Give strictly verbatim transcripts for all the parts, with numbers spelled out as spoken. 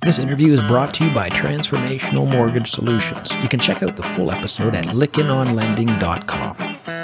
This interview is brought to you by Transformational Mortgage Solutions. You can check out the full episode at lykken on lending dot com.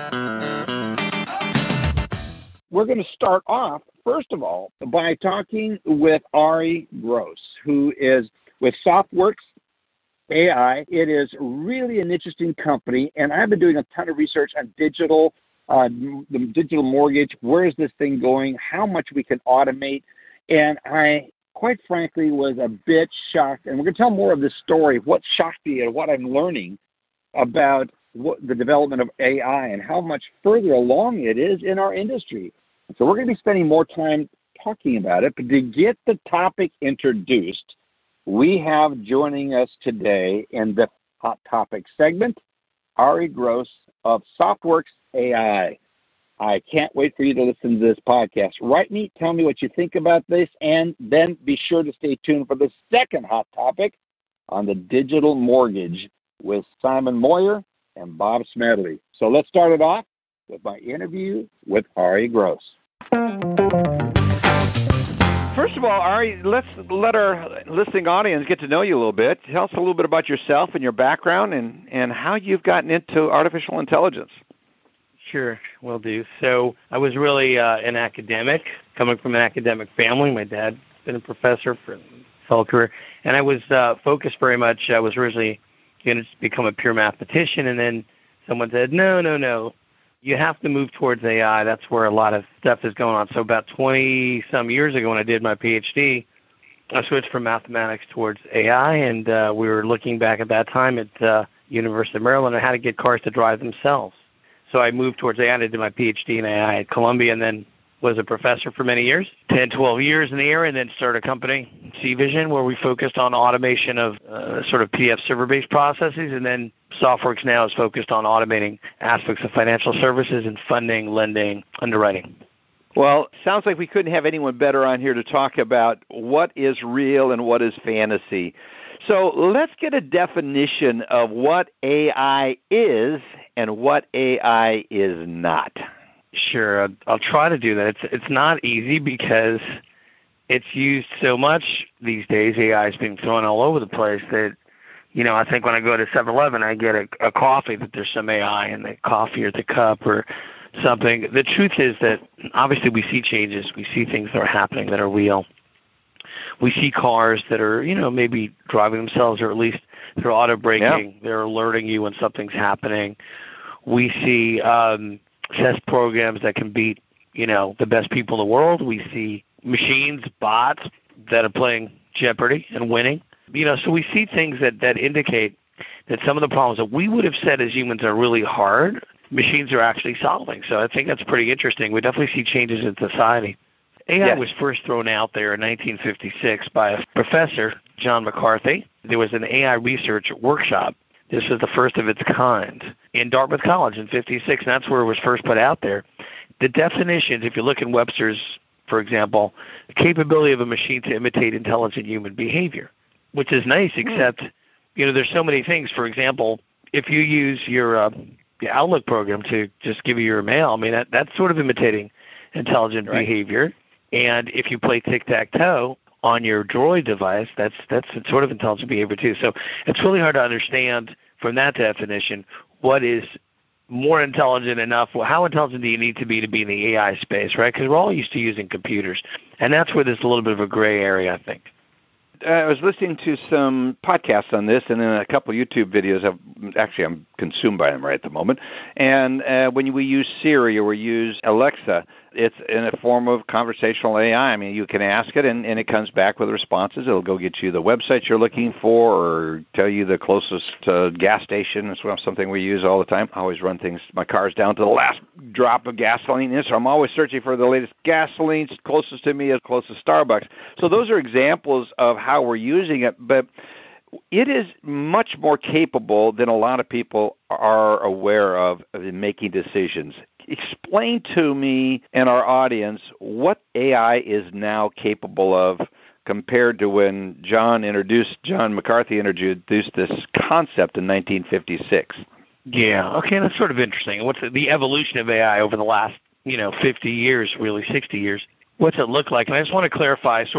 We're going to start off, first of all, by talking with Ari Gross, who is with Softworks A I. It is really an interesting company, and I've been doing a ton of research on digital, uh, the digital mortgage. Where is this thing going? How much we can automate? And I, quite frankly, was a bit shocked. And we're going to tell more of this story, what shocked me and what I'm learning about what, the development of A I and how much further along it is in our industry. So we're going to be spending more time talking about it. But to get the topic introduced, we have joining us today in the Hot Topic segment, Ari Gross of Softworks A I. I can't wait for you to listen to this podcast. Write me, tell me what you think about this, and then be sure to stay tuned for the second Hot Topic on the digital mortgage with Simon Moyer and Bob Smedley. So let's start it off with my interview with Ari Gross. First of all, Ari, let's let our listening audience get to know you a little bit. Tell us a little bit about yourself and your background and, and how you've gotten into artificial intelligence. Sure, will do. So I was really uh, an academic, coming from an academic family. My dad's been a professor for his whole career. And I was uh, focused very much, I was originally going to become a pure mathematician, and then someone said, no, no, no. You have to move towards A I. That's where a lot of stuff is going on. So about twenty-some years ago when I did my PhD, I switched from mathematics towards A I, and uh, we were looking back at that time at uh, University of Maryland on how to get cars to drive themselves. So I moved towards A I. I did my PhD in A I at Columbia and then was a professor for many years, ten, twelve years in the area, and then started a company, C-Vision, where we focused on automation of uh, sort of P D F server-based processes, and then Softworks now is focused on automating aspects of financial services and funding, lending, underwriting. Well, sounds like we couldn't have anyone better on here to talk about what is real and what is fantasy. So let's get a definition of what A I is and what A I is not. Sure, I'll, I'll try to do that. It's it's not easy because it's used so much these days. A I is being thrown all over the place that, you know, I think when I go to seven eleven, I get a, a coffee that there's some A I in the coffee or the cup or something. The truth is that obviously we see changes. We see things that are happening that are real. We see cars that are, you know, maybe driving themselves, or at least they're auto braking. Yeah. They're alerting you when something's happening. We see um, chess programs that can beat, you know, the best people in the world. We see machines, bots that are playing Jeopardy and winning. You know, so we see things that, that indicate that some of the problems that we would have said as humans are really hard, machines are actually solving. So I think that's pretty interesting. We definitely see changes in society. A I yes. was first thrown out there in nineteen fifty-six by a professor, John McCarthy. There was an A I research workshop. This was the first of its kind in Dartmouth College in fifty-six, and that's where it was first put out there. The definitions, if you look in Webster's, for example, the capability of a machine to imitate intelligent human behavior, which is nice, except, you know, there's so many things. For example, if you use your, uh, your Outlook program to just give you your mail, I mean, that, that's sort of imitating intelligent right. behavior. And if you play tic-tac-toe on your Droid device, that's that's sort of intelligent behavior too. So it's really hard to understand from that definition what is more intelligent enough. Well, how intelligent do you need to be to be in the A I space, right? Because we're all used to using computers. And that's where there's a little bit of a gray area, I think. I was listening to some podcasts on this and then a couple of YouTube videos. Of, actually, I'm consumed by them right at the moment. And uh, when we use Siri or we use Alexa, it's in a form of conversational A I. I mean, you can ask it, and, and it comes back with responses. It'll go get you the website you're looking for or tell you the closest uh, gas station. It's something we use all the time. I always run things, my car's down to the last drop of gasoline in it, so I'm always searching for the latest gasoline closest to me as close as Starbucks. So those are examples of how we're using it, but it is much more capable than a lot of people are aware of in making decisions. Explain to me and our audience what A I is now capable of compared to when John introduced, John McCarthy introduced this concept in nineteen fifty-six. Yeah, okay, that's sort of interesting. What's the, the evolution of A I over the last, you know, fifty years, really sixty years? What's it look like? And I just want to clarify sort of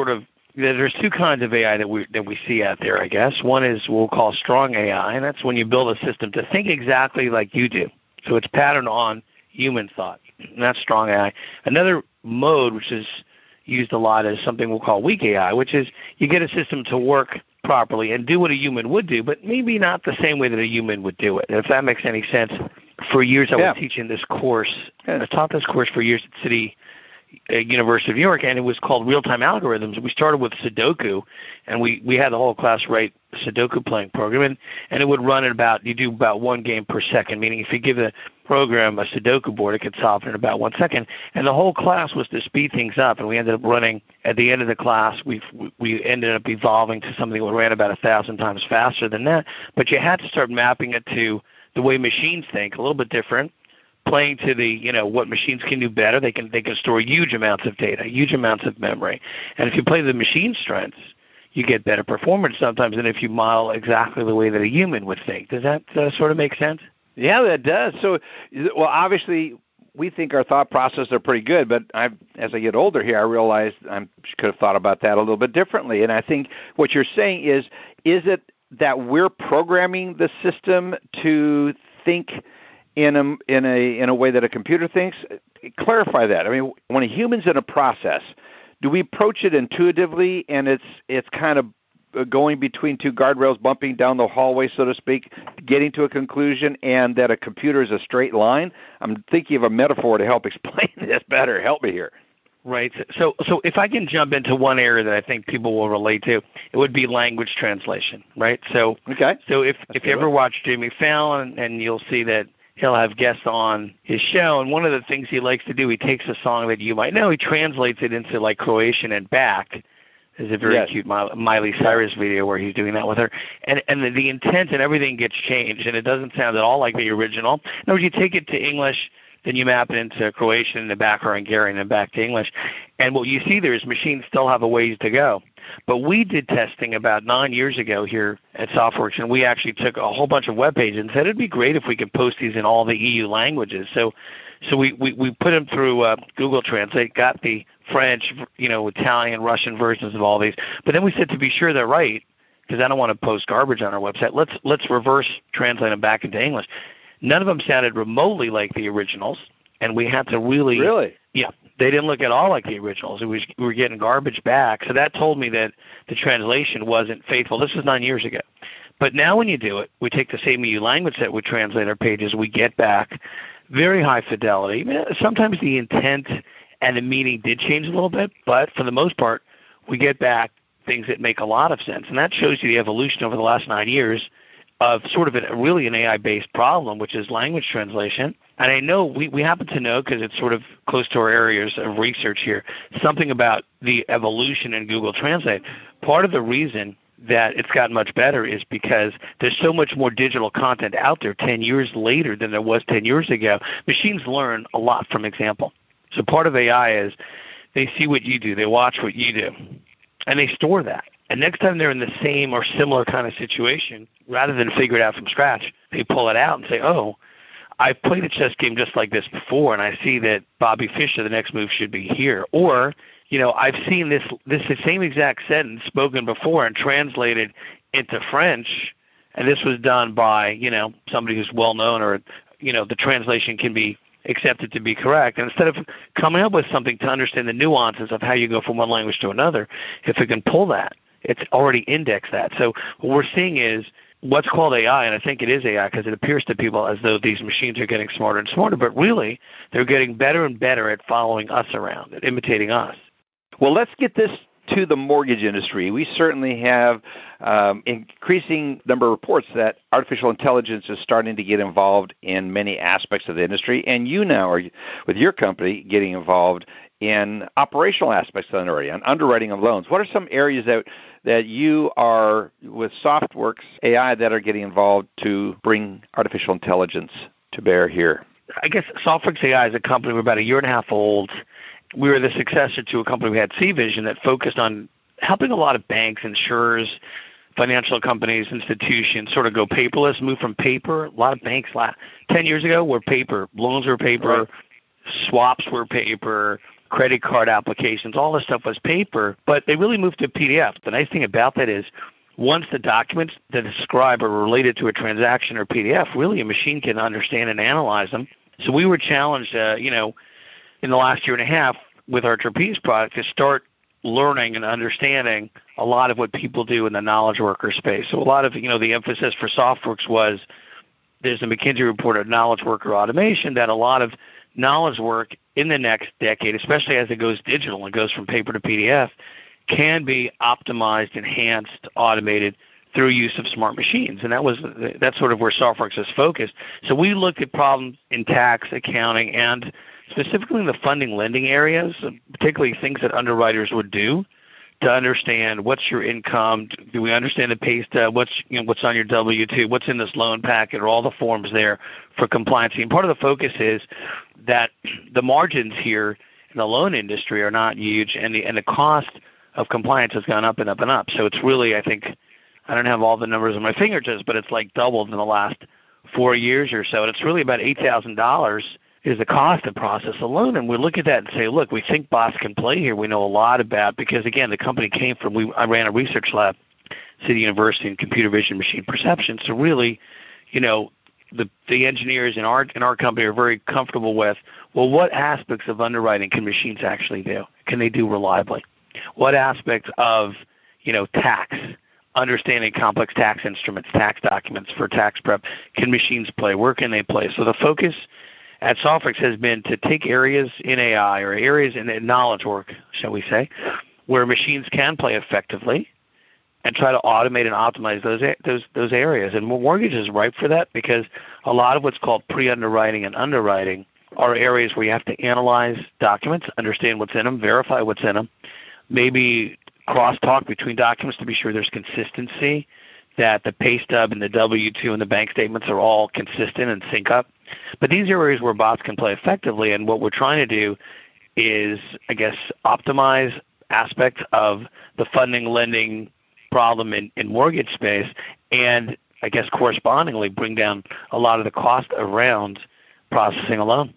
there's two kinds of A I that we that we see out there, I guess. One is what we'll call strong A I, and that's when you build a system to think exactly like you do. So it's patterned on human thought, and that's strong A I. Another mode, which is used a lot, is something we'll call weak A I, which is you get a system to work properly and do what a human would do, but maybe not the same way that a human would do it. If that makes any sense. For years, I yeah. was teaching this course. I taught this course for years at City uh, University of New York, and it was called Real-Time Algorithms. We started with Sudoku, and we, we had the whole class write a Sudoku playing program, and, and it would run at about, you do about one game per second, meaning if you give the program a Sudoku board, it could solve it in about one second. And the whole class was to speed things up, and we ended up running, at the end of the class, we we ended up evolving to something that ran about a thousand times faster than that. But you had to start mapping it to the way machines think, a little bit different, playing to the, you know, what machines can do better. They can they can store huge amounts of data, huge amounts of memory. And if you play the machine strengths, you get better performance sometimes than if you model exactly the way that a human would think. Does that uh, sort of make sense? Yeah, that does. So, well, obviously, we think our thought processes are pretty good, but I've, as I get older here, I realized I could have thought about that a little bit differently. And I think what you're saying is, is it that we're programming the system to think in a in a in a way that a computer thinks? Clarify that. I mean, when a human's in a process, do we approach it intuitively, and it's it's kind of going between two guardrails, bumping down the hallway, so to speak, getting to a conclusion, and that a computer is a straight line? I'm thinking of a metaphor to help explain this better. Help me here. Right. So so if I can jump into one area that I think people will relate to, it would be language translation, right? So okay. So if, Let's if you ever it. watch Jimmy Fallon, and you'll see that he'll have guests on his show, and one of the things he likes to do, he takes a song that you might know, he translates it into like Croatian and back. There's a very yes. cute Miley Cyrus video where he's doing that with her. And and the, the intent and everything gets changed, and it doesn't sound at all like the original. In other words, you take it to English, then you map it into Croatian and back, or Hungarian and back to English. And what you see there is machines still have a ways to go. But we did testing about nine years ago here at SoftWorks, and we actually took a whole bunch of web pages and said it'd be great if we could post these in all the E U languages. So so we, we, we put them through uh, Google Translate, got the French, you know, Italian, Russian versions of all these. But then we said, to be sure they're right, because I don't want to post garbage on our website, let's let's reverse translate them back into English. None of them sounded remotely like the originals, and we had to really... Really? Yeah. They didn't look at all like the originals. It was, we were getting garbage back. So that told me that the translation wasn't faithful. This was nine years ago. But now when you do it, we take the same E U language that we translate our pages, we get back very high fidelity. Sometimes the intent and the meaning did change a little bit, but for the most part, we get back things that make a lot of sense. And that shows you the evolution over the last nine years of sort of a, really an A I-based problem, which is language translation. And I know we, we happen to know, because it's sort of close to our areas of research here, something about the evolution in Google Translate. Part of the reason that it's gotten much better is because there's so much more digital content out there ten years later than there was ten years ago. Machines learn a lot from example. So part of A I is they see what you do, they watch what you do, and they store that. And next time they're in the same or similar kind of situation, rather than figure it out from scratch, they pull it out and say, oh, I've played a chess game just like this before, and I see that Bobby Fischer, the next move should be here. Or, you know, I've seen this this same exact sentence spoken before and translated into French, and this was done by, you know, somebody who's well-known, or, you know, the translation can be accepted to be correct. And instead of coming up with something to understand the nuances of how you go from one language to another, if it can pull that, it's already indexed that. So what we're seeing is what's called A I, and I think it is A I because it appears to people as though these machines are getting smarter and smarter, but really they're getting better and better at following us around, at imitating us. Well, let's get this to the mortgage industry. We certainly have um, increasing number of reports that artificial intelligence is starting to get involved in many aspects of the industry, and you now are, with your company, getting involved in operational aspects of the underwriting, on underwriting of loans. What are some areas that that you are, with SoftWorks A I, that are getting involved to bring artificial intelligence to bear here? I guess SoftWorks A I is a company, we're about a year and a half old. We were the successor to a company we had, CVision, that focused on helping a lot of banks, insurers, financial companies, institutions sort of go paperless, move from paper. A lot of banks ten years ago were paper. Loans were paper. Right. Swaps were paper. credit card applications, all this stuff was paper, but they really moved to P D F. The nice thing about that is once the documents that describe are related to a transaction or P D F, really a machine can understand and analyze them. So we were challenged, uh, you know, in the last year and a half with our Trapeze product to start learning and understanding a lot of what people do in the knowledge worker space. So a lot of, you know, the emphasis for SoftWorks was there's a McKinsey report of knowledge worker automation that a lot of knowledge work in the next decade, especially as it goes digital and goes from paper to P D F, can be optimized, enhanced, automated through use of smart machines. And that was that's sort of where SoftWorks is focused. So we looked at problems in tax, accounting, and specifically in the funding lending areas, particularly things that underwriters would do to understand what's your income, do we understand the pay stub, what's, you know, what's on your W two, what's in this loan packet, or all the forms there for compliance. And part of the focus is that the margins here in the loan industry are not huge, and the and the cost of compliance has gone up and up and up. So it's really, I think, I don't have all the numbers on my fingertips, but it's like doubled in the last four years or so. And it's really about eight thousand dollars is the cost to process a loan. And we look at that and say, look, we think bots can play here. We know a lot about, because again, the company came from, we I ran a research lab, City University, in computer vision machine perception. So really, you know, the the engineers in our in our company are very comfortable with, well, what aspects of underwriting can machines actually do? Can they do reliably? What aspects of, you know, tax, understanding complex tax instruments, tax documents for tax prep, can machines play? Where can they play? So the focus at SoftWorks has been to take areas in A I or areas in knowledge work, shall we say, where machines can play effectively, and try to automate and optimize those those those areas. And mortgage is ripe for that, because a lot of what's called pre-underwriting and underwriting are areas where you have to analyze documents, understand what's in them, verify what's in them, maybe cross-talk between documents to be sure there's consistency, that the pay stub and the W two and the bank statements are all consistent and sync up. But these are areas where bots can play effectively, and what we're trying to do is, I guess, optimize aspects of the funding lending problem in, in mortgage space, and I guess correspondingly bring down a lot of the cost around processing a loan.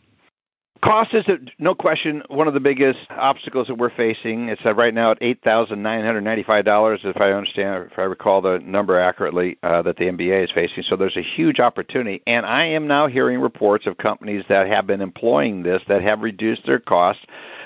Cost is, no question, one of the biggest obstacles that we're facing. It's uh, right now at eight thousand nine hundred ninety-five dollars, if I understand, if I recall the number accurately, uh, that the M B A is facing. So there's a huge opportunity. And I am now hearing reports of companies that have been employing this that have reduced their costs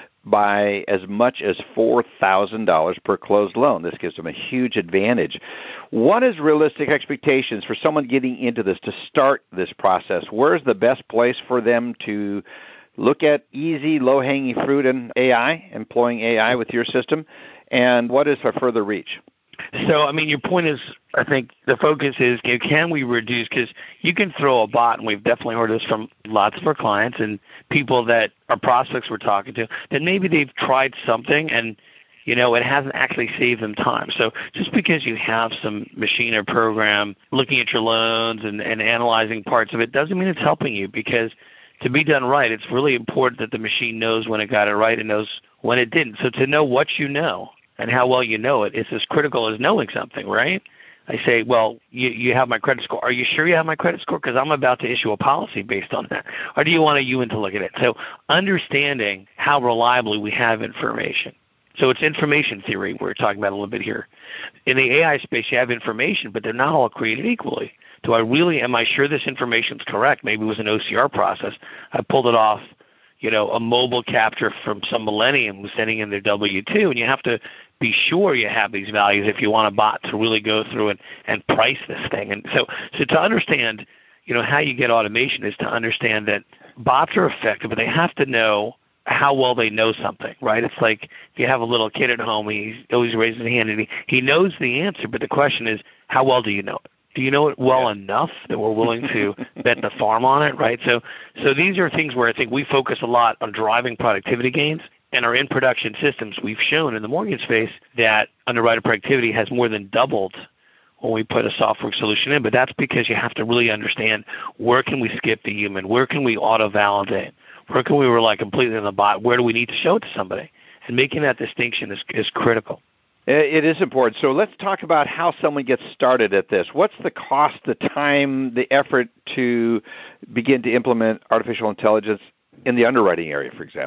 by as much as four thousand dollars per closed loan. This gives them a huge advantage. What is realistic expectations for someone getting into this to start this process? Where's the best place for them to look at easy, low-hanging fruit in A I, employing A I with your system, and what is our further reach? So, I mean, your point is, I think the focus is, can we reduce, because you can throw a bot, and we've definitely heard this from lots of our clients and people that are prospects we're talking to, that maybe they've tried something and, you know, it hasn't actually saved them time. So just because you have some machine or program looking at your loans and, and analyzing parts of it doesn't mean it's helping you, because to be done right, it's really important that the machine knows when it got it right and knows when it didn't. So to know what you know and how well you know it is as critical as knowing something, right? I say, well, you, you have my credit score. Are you sure you have my credit score? Because I'm about to issue a policy based on that. Or do you want a human to look at it? So understanding how reliably we have information. So it's information theory we're talking about a little bit here. In the A I space, you have information, but they're not all created equally. Do I really, am I sure this information is correct? Maybe it was an O C R process. I pulled it off, you know, a mobile capture from some millennium was sending in their W two, and you have to be sure you have these values if you want a bot to really go through and, and price this thing. And so, so to understand, you know, how you get automation is to understand that bots are effective, but they have to know how well they know something, right? It's like if you have a little kid at home, he always raises his hand, and he, he knows the answer, but the question is, how well do you know it? Do you know it well yeah. enough that we're willing to bet the farm on it, right? So so these are things where I think we focus a lot on driving productivity gains, and our in-production systems, we've shown in the mortgage space that underwriter productivity has more than doubled when we put a software solution in, but that's because you have to really understand where can we skip the human, where can we auto-validate, where can we rely completely on the bot, where do we need to show it to somebody? And making that distinction is, is critical. It is important. So let's talk about how someone gets started at this. What's the cost, the time, the effort to begin to implement artificial intelligence in the underwriting area, for example?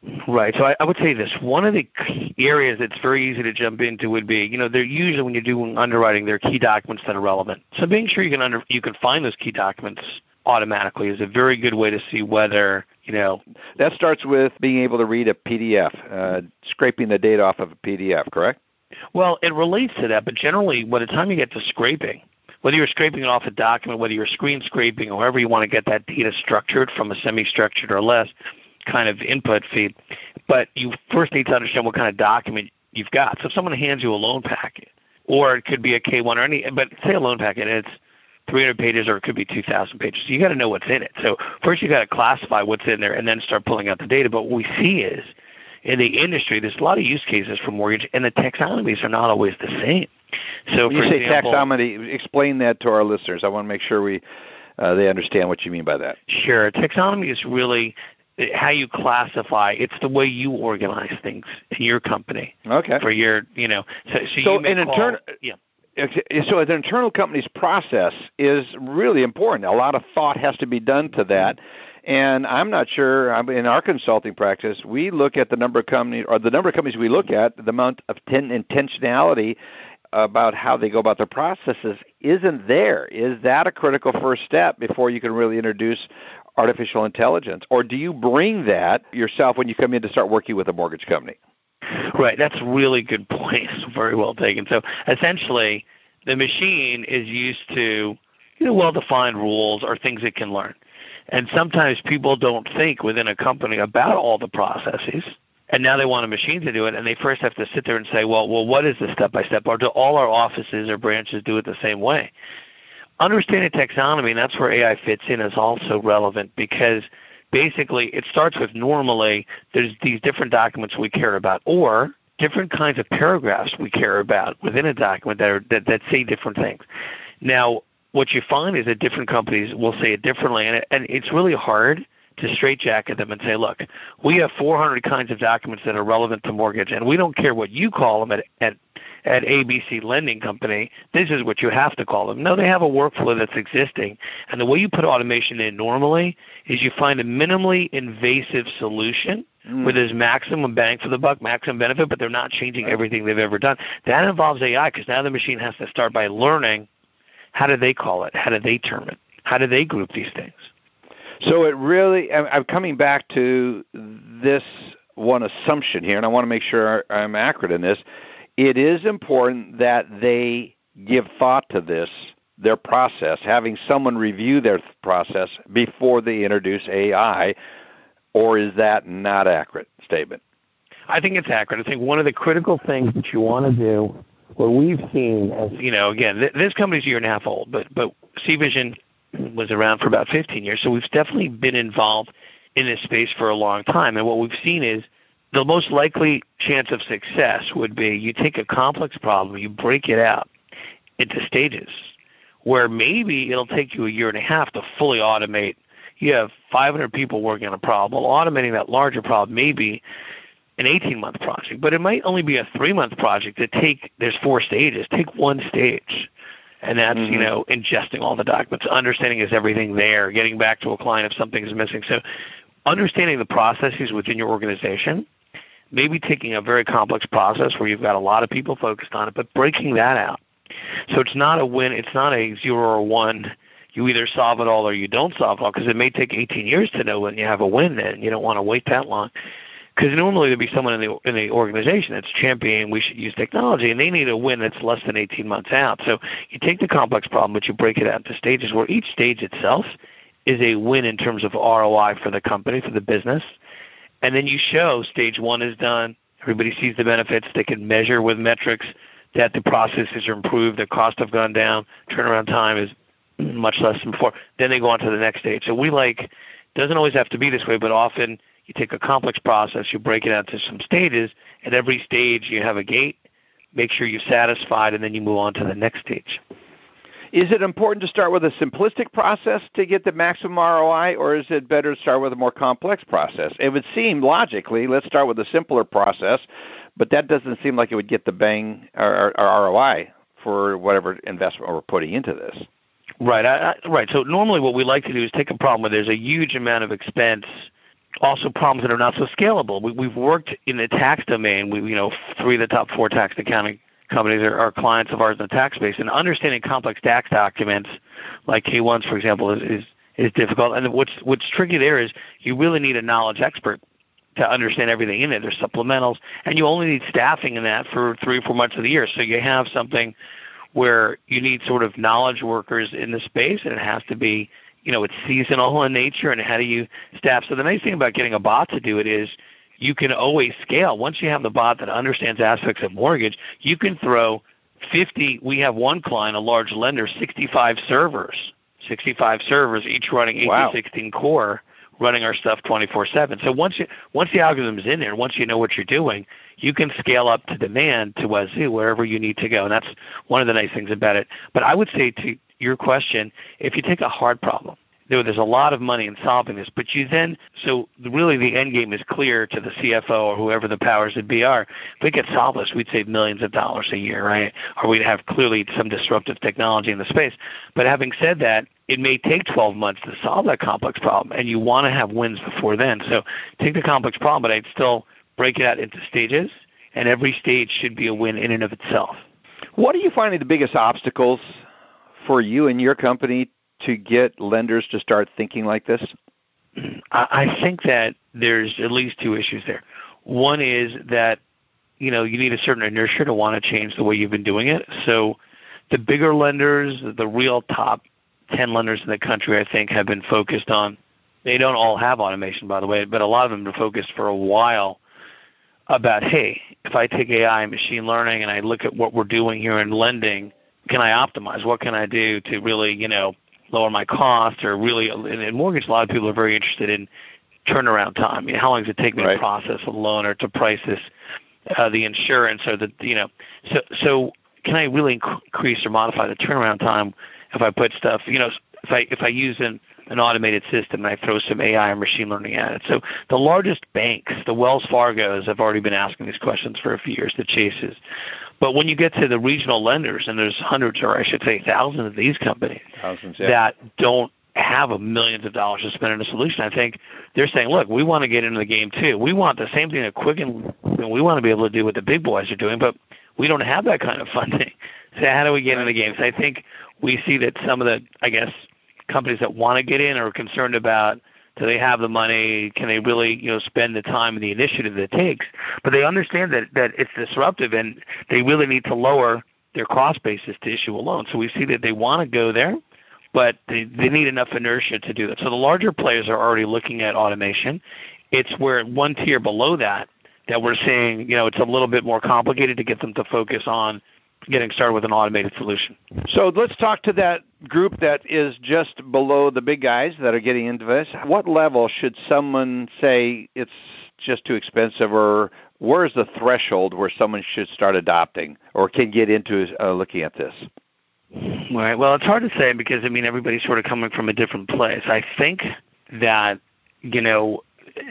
Right. So I, I would say this. One of the key areas that's very easy to jump into would be, you know, they're usually when you're doing underwriting, there are key documents that are relevant. So being sure you can under, you can find those key documents automatically is a very good way to see whether, you know. That starts with being able to read a P D F, uh, scraping the data off of a P D F, correct? Well, it relates to that, but generally by the time you get to scraping, whether you're scraping it off a document, whether you're screen scraping, or however you want to get that data structured from a semi-structured or less kind of input feed, but you first need to understand what kind of document you've got. So if someone hands you a loan packet, or it could be a K one or any, but say a loan packet, and it's three hundred pages or it could be two thousand pages. So you got to know what's in it. So first you got to classify what's in there and then start pulling out the data. But what we see is in the industry, there's a lot of use cases for mortgage, and the taxonomies are not always the same. So when for you say example, taxonomy, explain that to our listeners. I want to make sure we uh, they understand what you mean by that. Sure. Taxonomy is really how you classify. It's the way you organize things in your company. Okay. For your, you know, so, so, so you may an call, internal, yeah. So an internal company's process is really important. A lot of thought has to be done to that. And I'm not sure, in our consulting practice, we look at the number of companies, or the number of companies we look at, the amount of ten, intentionality about how they go about their processes isn't there. Is that a critical first step before you can really introduce artificial intelligence? Or do you bring that yourself when you come in to start working with a mortgage company? Right. That's a really good point. Very well taken. So essentially, the machine is used to, you know, well-defined rules or things it can learn. And sometimes people don't think within a company about all the processes, and now they want a machine to do it, and they first have to sit there and say, well, well, what is the step-by-step? Or do all our offices or branches do it the same way? Understanding taxonomy, and that's where A I fits in, is also relevant because basically it starts with normally there's these different documents we care about, or different kinds of paragraphs we care about within a document that, are, that, that say different things. Now, what you find is that different companies will say it differently, and, it, and it's really hard to straitjacket them and say, look, we have four hundred kinds of documents that are relevant to mortgage, and we don't care what you call them at, at, at A B C Lending Company. This is what you have to call them. No, they have a workflow that's existing, and the way you put automation in normally is you find a minimally invasive solution mm. where there's maximum bang for the buck, maximum benefit, but they're not changing everything they've ever done. That involves A I because now the machine has to start by learning how do they call it, how do they term it, how do they group these things. So it really, I'm coming back to this one assumption here, and I want to make sure I'm accurate in this. It is important that they give thought to this, their process, having someone review their process before they introduce A I, or is that not an accurate statement? I think it's accurate. I think one of the critical things that you want to do, what we've seen, as you know, again, th- this company's a year and a half old, but but CVision was around for about fifteen years, so we've definitely been involved in this space for a long time. And what we've seen is the most likely chance of success would be you take a complex problem, you break it out into stages, where maybe it'll take you a year and a half to fully automate. You have five hundred people working on a problem. Well, automating that larger problem may be an eighteen-month project, but it might only be a three-month project that take, there's four stages. Take one stage, and that's, mm-hmm. you know, ingesting all the documents, understanding is everything there, getting back to a client if something is missing. So understanding the processes within your organization, maybe taking a very complex process where you've got a lot of people focused on it, but breaking that out. So it's not a win, it's not a zero or one. You either solve it all or you don't solve it all, because it may take eighteen years to know when you have a win, and you don't want to wait that long. Because normally there'd be someone in the in the organization that's championing we should use technology, and they need a win that's less than eighteen months out. So you take the complex problem, but you break it out into stages where each stage itself is a win in terms of R O I for the company, for the business. And then you show stage one is done. Everybody sees the benefits. They can measure with metrics that the processes are improved, the costs have gone down, turnaround time is much less than before. Then they go on to the next stage. So we like, doesn't always have to be this way, but often you take a complex process, you break it out to some stages. At every stage, you have a gate, make sure you're satisfied, and then you move on to the next stage. Is it important to start with a simplistic process to get the maximum R O I, or is it better to start with a more complex process? It would seem logically, let's start with a simpler process, but that doesn't seem like it would get the bang or, or R O I for whatever investment we're putting into this. Right, I, I, right. So normally what we like to do is take a problem where there's a huge amount of expense also problems that are not so scalable. We, we've worked in the tax domain. We, you know, three of the top four tax accounting companies are, are clients of ours in the tax space, and understanding complex tax documents like K ones, for example, is, is is difficult. And what's what's tricky there is you really need a knowledge expert to understand everything in it. There's supplementals, and you only need staffing in that for three or four months of the year. So you have something where you need sort of knowledge workers in the space, and it has to be, you know, it's seasonal in nature, and how do you staff? So the nice thing about getting a bot to do it is you can always scale. Once you have the bot that understands aspects of mortgage, you can throw fifty, we have one client, a large lender, sixty-five servers, sixty-five servers, each running eight Wow. to sixteen core, running our stuff twenty-four seven. So once you once the algorithm is in there, once you know what you're doing, you can scale up to demand to Wazoo wherever you need to go. And that's one of the nice things about it. But I would say to your question, if you take a hard problem, there, there's a lot of money in solving this, but you then, so really the end game is clear to the C F O or whoever the powers that be are. If we could solve this, we'd save millions of dollars a year, right? Or we'd have clearly some disruptive technology in the space. But having said that, it may take twelve months to solve that complex problem, and you want to have wins before then. So take the complex problem, but I'd still break it out into stages, and every stage should be a win in and of itself. What are you finding the biggest obstacles for you and your company to get lenders to start thinking like this? I think that there's at least two issues there. One is that, you know, you need a certain inertia to want to change the way you've been doing it. So the bigger lenders, the real top ten lenders in the country, I think, have been focused on, they don't all have automation, by the way, but a lot of them have been focused for a while about, hey, if I take A I and machine learning and I look at what we're doing here in lending, can I optimize? What can I do to really, you know, lower my cost, or really, in mortgage, a lot of people are very interested in turnaround time. You know, how long does it take me right. to process a loan or to price this, uh, the insurance, or the, you know, so so can I really increase or modify the turnaround time if I put stuff, you know, if I if I use an, an automated system and I throw some A I or machine learning at it. So the largest banks, the Wells Fargos, have already been asking these questions for a few years, the Chases. But when you get to the regional lenders, and there's hundreds, or I should say thousands of these companies Thousands, yeah. that don't have a millions of dollars to spend on a solution, I think they're saying, look, we want to get into the game too. We want the same thing that Quicken, we want to be able to do what the big boys are doing, but we don't have that kind of funding. So how do we get in the game? So I think we see that some of the, I guess, companies that want to get in are concerned about, do they have the money? Can they really, you know, spend the time and the initiative that it takes? But they understand that, that it's disruptive, and they really need to lower their cost basis to issue a loan. So we see that they want to go there, but they, they need enough inertia to do that. So the larger players are already looking at automation. It's where one tier below that that we're seeing, you know, it's a little bit more complicated to get them to focus on getting started with an automated solution. So let's talk to that group that is just below the big guys that are getting into this. What level should someone say it's just too expensive, or where's the threshold where someone should start adopting or can get into uh, looking at this? Right. Well, it's hard to say because, I mean, everybody's sort of coming from a different place. I think that, you know,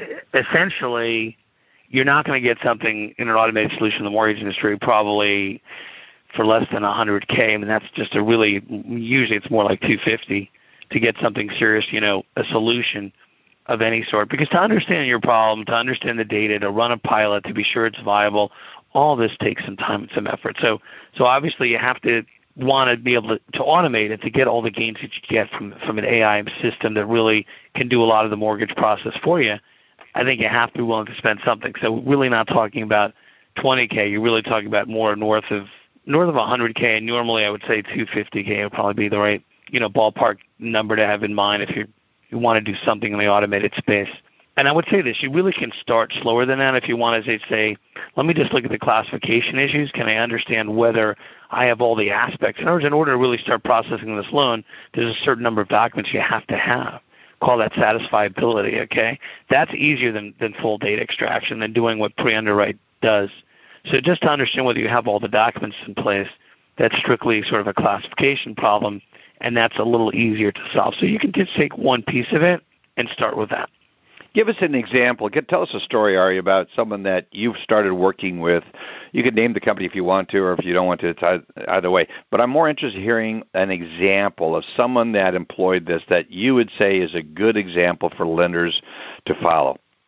essentially you're not going to get something in an automated solution in the mortgage industry probably for less than one hundred K. I mean, that's just a really, usually it's more like two hundred fifty to get something serious, you know, a solution of any sort. Because to understand your problem, to understand the data, to run a pilot, to be sure it's viable, all this takes some time and some effort. So so obviously you have to want to be able to, to automate it to get all the gains that you get from, from an A I system that really can do a lot of the mortgage process for you. I think you have to be willing to spend something. So we're really not talking about twenty K. You're really talking about more north of north of one hundred K, and normally I would say two hundred fifty K would probably be the right, you know, ballpark number to have in mind if you you want to do something in the automated space. And I would say this, you really can start slower than that if you want to say, let me just look at the classification issues. Can I understand whether I have all the aspects? In other words, in order to really start processing this loan, there's a certain number of documents you have to have. Call that satisfiability, okay? That's easier than, than full data extraction, than doing what pre-underwrite does. So just to understand whether you have all the documents in place, that's strictly sort of a classification problem, and that's a little easier to solve. So you can just take one piece of it and start with that. Give us an example. Get, tell us a story, Ari, about someone that you've started working with. You can name the company if you want to, or if you don't want to, it's either way. But I'm more interested in hearing an example of someone that employed this that you would say is a good example for lenders to follow.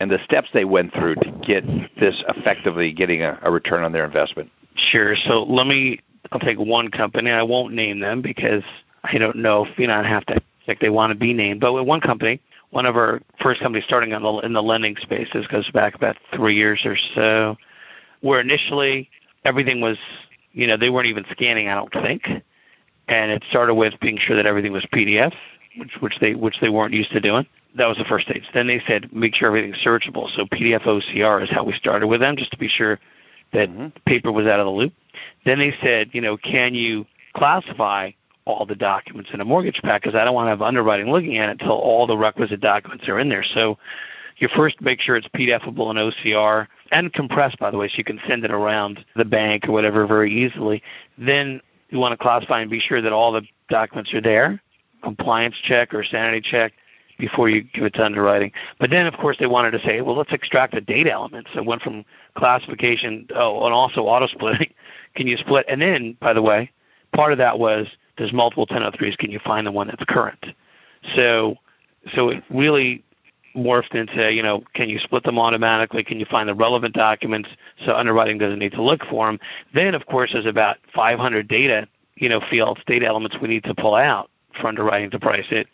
and the steps they went through to get this effectively getting a, a return on their investment. Sure. So let me, I'll take one company. I won't name them because I don't know if, you know, I have to, like they want to be named. But with one company, one of our first companies starting on the, in the lending space, this goes back about three years or so, where initially everything was, you know, they weren't even scanning, I don't think. And it started with being sure that everything was P D F, which, which they which they weren't used to doing. That was the first stage. Then they said, make sure everything's searchable. So P D F O C R is how we started with them, just to be sure that mm-hmm. paper was out of the loop. Then they said, you know, can you classify all the documents in a mortgage pack? Because I don't want to have underwriting looking at it until all the requisite documents are in there. So you first make sure it's PDFable in O C R and compressed, by the way, so you can send it around the bank or whatever very easily. Then you want to classify and be sure that all the documents are there, compliance check or sanity check, before you give it to underwriting. But then, of course, they wanted to say, well, let's extract the data elements. So it went from classification, oh, and also auto-splitting. Can you split? And then, by the way, part of that was there's multiple ten oh threes. Can you find the one that's current? So so it really morphed into, you know, can you split them automatically? Can you find the relevant documents so underwriting doesn't need to look for them? Then, of course, there's about five hundred data, you know, fields, data elements we need to pull out for underwriting to price it.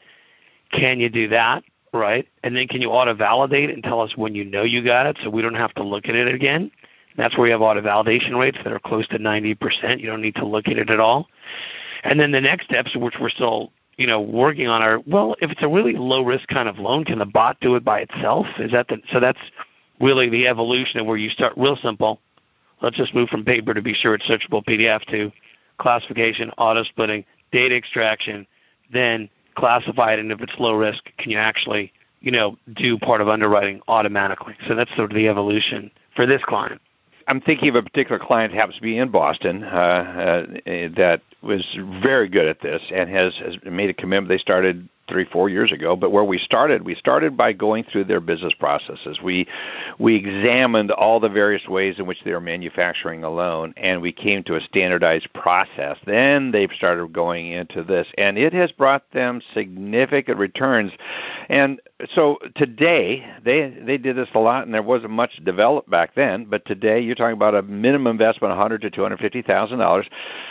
Can you do that, right? And then can you auto-validate and tell us when you know you got it so we don't have to look at it again? And that's where you have auto-validation rates that are close to ninety percent. You don't need to look at it at all. And then the next steps, which we're still, you know, working on are, well, if it's a really low-risk kind of loan, can the bot do it by itself? Is that the, so that's really the evolution of where you start real simple. Let's just move from paper to be sure it's searchable P D F to classification, auto-splitting, data extraction, then classify it, and if it's low risk, can you actually, you know, do part of underwriting automatically? So that's sort of the evolution for this client. I'm thinking of a particular client who happens to be in Boston uh, uh, that was very good at this and has, has made a commitment. They started three, four years ago. But where we started, we started by going through their business processes. We we examined all the various ways in which they were manufacturing a loan, and we came to a standardized process. Then they've started going into this, and it has brought them significant returns. And so today, they they did this a lot, and there wasn't much developed back then. But today, you're talking about a minimum investment of one hundred thousand dollars to two hundred fifty thousand dollars.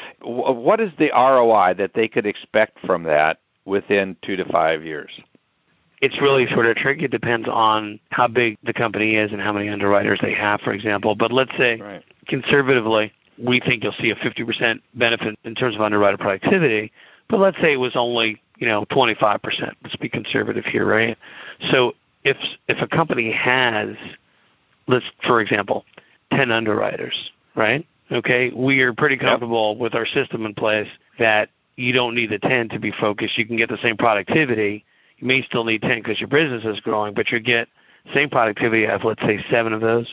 What is the R O I that they could expect from that within two to five years? It's really sort of tricky. It depends on how big the company is and how many underwriters they have, for example. But let's say, right, conservatively, we think you'll see a fifty percent benefit in terms of underwriter productivity. But let's say it was only, you know, twenty-five percent. Let's be conservative here, right? So if if a company has, let's, for example, ten underwriters, right? Okay, we are pretty comfortable yep. with our system in place that you don't need the ten to be focused. You can get the same productivity. You may still need ten because your business is growing, but you get same productivity of, let's say, seven of those.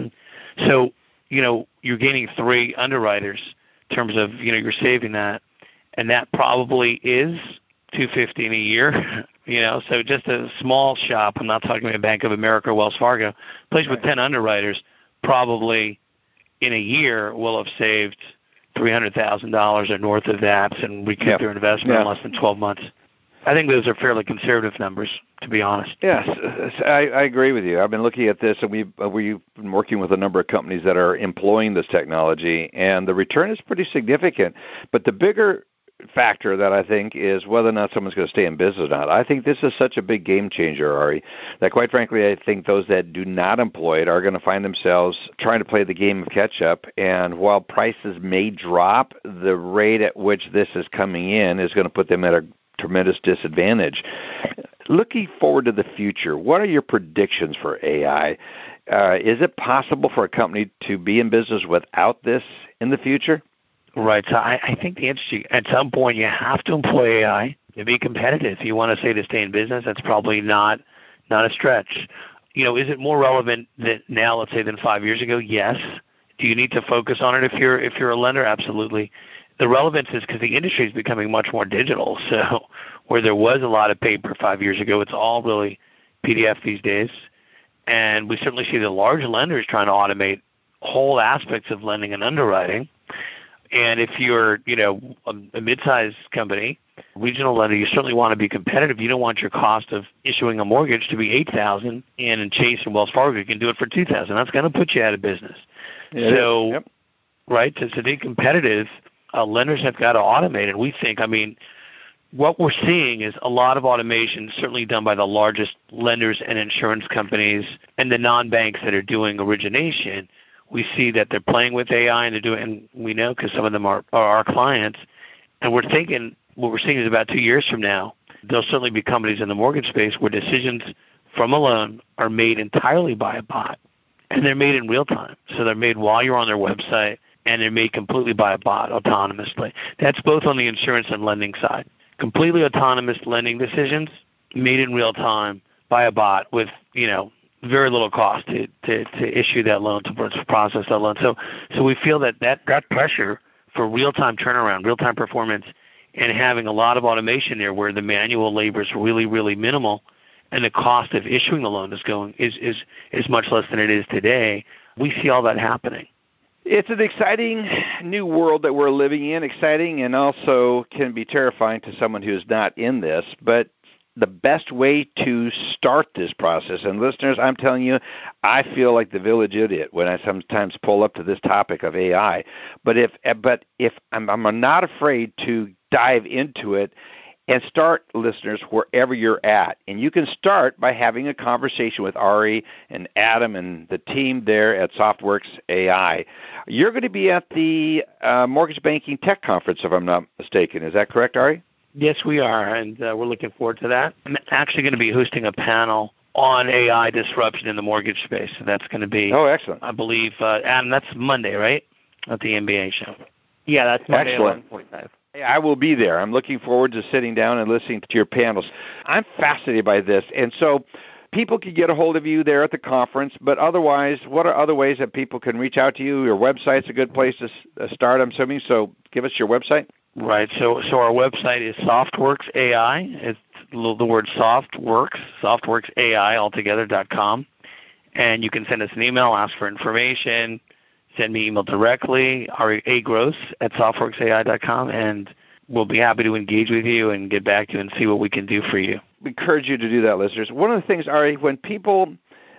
So, you know, you're gaining three underwriters in terms of, you know, you're saving that, and that probably is two hundred fifty dollars a year. You know, so just a small shop, I'm not talking about Bank of America or Wells Fargo, place with ten underwriters probably in a year will have saved three hundred thousand dollars or north of that and recoup yep. their investment yeah. in less than twelve months. I think those are fairly conservative numbers, to be honest. Yes, I, I agree with you. I've been looking at this, and we've, we've been working with a number of companies that are employing this technology, and the return is pretty significant. But the bigger factor that I think is whether or not someone's going to stay in business or not. I think this is such a big game changer, Ari, that quite frankly, I think those that do not employ it are going to find themselves trying to play the game of catch-up. And while prices may drop, the rate at which this is coming in is going to put them at a tremendous disadvantage. Looking forward to the future, what are your predictions for A I? Uh, is it possible for a company to be in business without this in the future? Right. So I, I think the interesting, at some point you have to employ A I to be competitive. If you want to say to stay in business, that's probably not not a stretch. You know, is it more relevant that now, let's say, than five years ago? Yes. Do you need to focus on it if you're if you're a lender? Absolutely. The relevance is because the industry is becoming much more digital. So where there was a lot of paper five years ago, it's all really P D F these days. And we certainly see the large lenders trying to automate whole aspects of lending and underwriting. And if you're, you know, a, a mid-sized company regional lender, you certainly want to be competitive. You don't want your cost of issuing a mortgage to be eight thousand dollars, and in Chase and Wells Fargo, you can do it for two thousand dollars. That's going to put you out of business. It so, yep. right, to, to be competitive, uh, lenders have got to automate. And we think, I mean, what we're seeing is a lot of automation, certainly done by the largest lenders and insurance companies and the non-banks that are doing origination. We see that they're playing with A I, and they're doing, and we know because some of them are, are our clients. And we're thinking what we're seeing is about two years from now, there'll certainly be companies in the mortgage space where decisions from a loan are made entirely by a bot, and they're made in real time. So they're made while you're on their website, and they're made completely by a bot autonomously. That's both on the insurance and lending side. Completely autonomous lending decisions made in real time by a bot with, you know, very little cost to, to, to issue that loan, to process that loan. So so we feel that that, that pressure for real-time turnaround, real-time performance, and having a lot of automation there where the manual labor is really, really minimal and the cost of issuing the loan is going is, is, is much less than it is today, we see all that happening. It's an exciting new world that we're living in, exciting and also can be terrifying to someone who's not in this. But the best way to start this process, and listeners, I'm telling you, I feel like the village idiot when I sometimes pull up to this topic of A I. But if but if I'm, I'm not afraid to dive into it and start, listeners, wherever you're at. And you can start by having a conversation with Ari and Adam and the team there at Softworks A I. You're going to be at the uh, Mortgage Banking Tech Conference, if I'm not mistaken. Is that correct, Ari? Yes, we are, and uh, we're looking forward to that. I'm actually going to be hosting a panel on A I disruption in the mortgage space. So that's going to be, oh, excellent. I believe, uh, Adam, that's Monday, right, at the M B A show? Yeah, that's Monday at eleven forty-five. I will be there. I'm looking forward to sitting down and listening to your panels. I'm fascinated by this. And so people can get a hold of you there at the conference, but otherwise, what are other ways that people can reach out to you? Your website's a good place to start, I'm assuming. So give us your website. Right. So so our website is Softworks A I. It's the word Softworks, Softworks A I altogether dot com. And you can send us an email, ask for information, send me email directly, A Gross at Softworks A I dot com, and we'll be happy to engage with you and get back to you and see what we can do for you. We encourage you to do that, listeners. One of the things, Ari, when people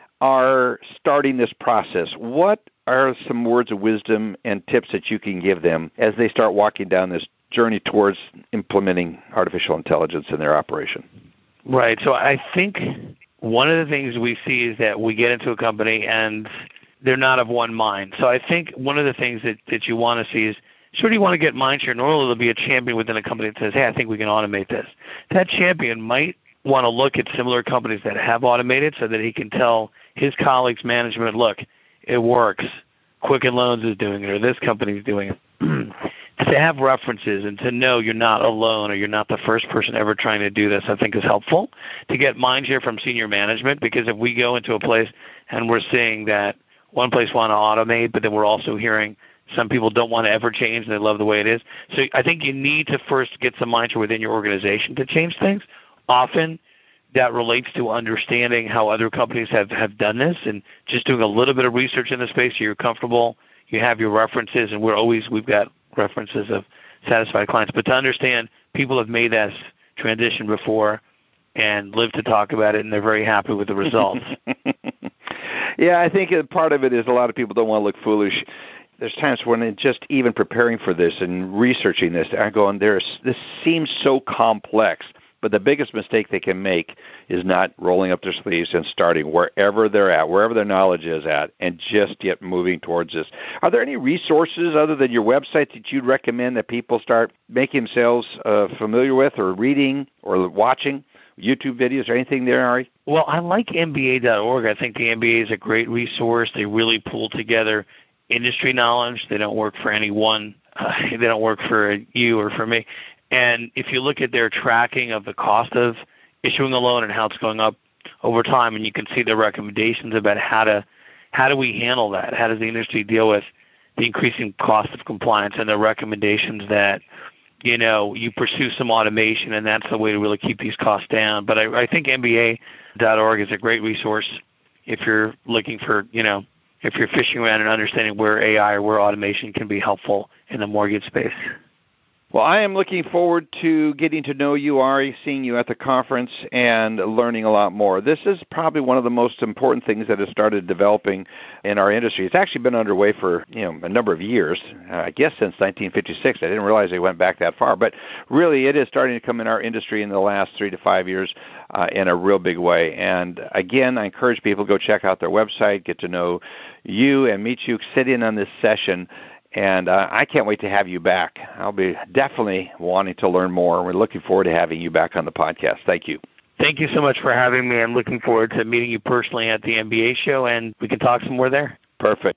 are starting this process, what are some words of wisdom and tips that you can give them as they start walking down this journey towards implementing artificial intelligence in their operation? Right. So I think one of the things we see is that we get into a company and they're not of one mind. So I think one of the things that, that you want to see is, sure, you want to get mind share. Normally there'll be a champion within a company that says, hey, I think we can automate this. That champion might want to look at similar companies that have automated so that he can tell his colleagues, management, look, it works. Quicken Loans is doing it, or this company is doing it. To have references and to know you're not alone or you're not the first person ever trying to do this, I think is helpful. To get mind share from senior management, because if we go into a place and we're seeing that one place want to automate, but then we're also hearing some people don't want to ever change and they love the way it is. So I think you need to first get some mind share within your organization to change things. Often that relates to understanding how other companies have, have done this and just doing a little bit of research in the space so you're comfortable, you have your references, and we're always, we've got references of satisfied clients. But to understand, people have made that transition before and lived to talk about it, and they're very happy with the results. Yeah, I think part of it is a lot of people don't want to look foolish. There's times when it just even preparing for this and researching this, I'm going, there's, this seems so complex. But the biggest mistake they can make is not rolling up their sleeves and starting wherever they're at, wherever their knowledge is at, and just get moving towards this. Are there any resources other than your website that you'd recommend that people start making themselves uh, familiar with or reading or watching? YouTube videos or anything there, Ari? Well, I like M B A dot org. I think the M B A is a great resource. They really pull together industry knowledge. They don't work for any one. Uh, they don't work for you or for me. And if you look at their tracking of the cost of issuing a loan and how it's going up over time, and you can see their recommendations about how to how do we handle that? How does the industry deal with the increasing cost of compliance, and their recommendations that, you know, you pursue some automation, and that's the way to really keep these costs down. But I, I think M B A dot org is a great resource if you're looking for, you know, if you're fishing around and understanding where A I or where automation can be helpful in the mortgage space. Well, I am looking forward to getting to know you, Ari, seeing you at the conference, and learning a lot more. This is probably one of the most important things that has started developing in our industry. It's actually been underway for you know a number of years, uh, I guess since nineteen fifty-six. I didn't realize it went back that far. But really, it is starting to come in our industry in the last three to five years uh, in a real big way. And again, I encourage people to go check out their website, get to know you and meet you, sit in on this session. And uh, I can't wait to have you back. I'll be definitely wanting to learn more. We're looking forward to having you back on the podcast. Thank you. Thank you so much for having me. I'm looking forward to meeting you personally at the M B A show, and we can talk some more there. Perfect.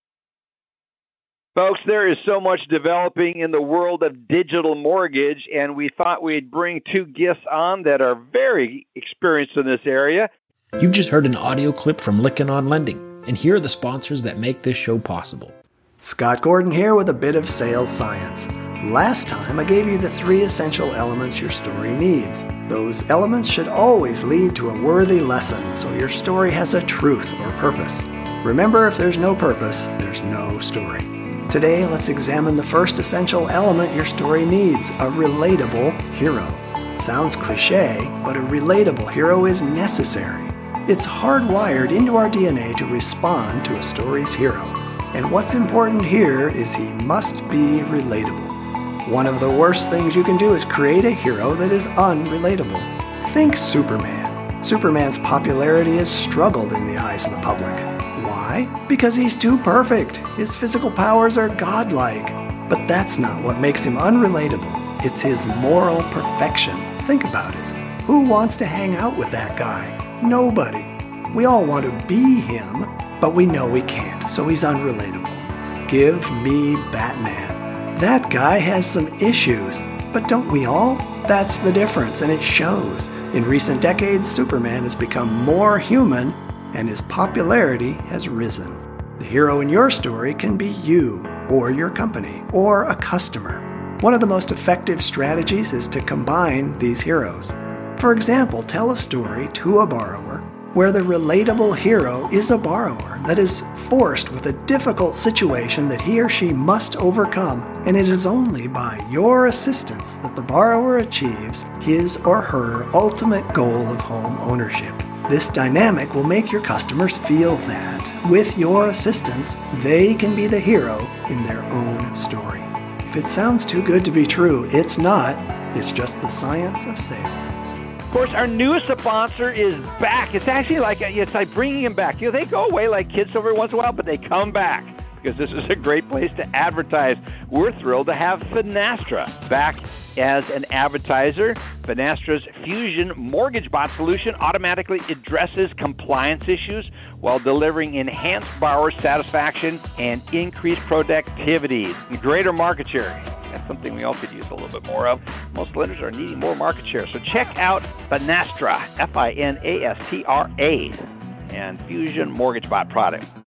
Folks, there is so much developing in the world of digital mortgage, and we thought we'd bring two guests on that are very experienced in this area. You've just heard an audio clip from Lykken on Lending, and here are the sponsors that make this show possible. Scott Gordon here with a bit of sales science. Last time I gave you the three essential elements your story needs. Those elements should always lead to a worthy lesson, so your story has a truth or purpose. Remember, if there's no purpose, there's no story. Today, let's examine the first essential element your story needs, a relatable hero. Sounds cliche, but a relatable hero is necessary. It's hardwired into our D N A to respond to a story's hero. And what's important here is he must be relatable. One of the worst things you can do is create a hero that is unrelatable. Think Superman. Superman's popularity has struggled in the eyes of the public. Why? Because he's too perfect. His physical powers are godlike. But that's not what makes him unrelatable. It's his moral perfection. Think about it. Who wants to hang out with that guy? Nobody. We all want to be him, but we know we can't, so he's unrelatable. Give me Batman. That guy has some issues, but don't we all? That's the difference, and it shows. In recent decades, Superman has become more human, and his popularity has risen. The hero in your story can be you, or your company, or a customer. One of the most effective strategies is to combine these heroes. For example, tell a story to a borrower where the relatable hero is a borrower that is forced with a difficult situation that he or she must overcome, and it is only by your assistance that the borrower achieves his or her ultimate goal of home ownership. This dynamic will make your customers feel that, with your assistance, they can be the hero in their own story. If it sounds too good to be true, it's not. It's just the science of sales. Of course, our newest sponsor is back. It's actually like it's like bringing them back. You know, they go away like kids every once in a while, but they come back because this is a great place to advertise. We're thrilled to have Finastra back as an advertiser. Finastra's Fusion Mortgage Bot solution automatically addresses compliance issues while delivering enhanced borrower satisfaction and increased productivity, greater market share. That's something we all could use a little bit more of. Most lenders are needing more market share. So check out Finastra, F I N A S T R A, and Fusion Mortgage Bot product.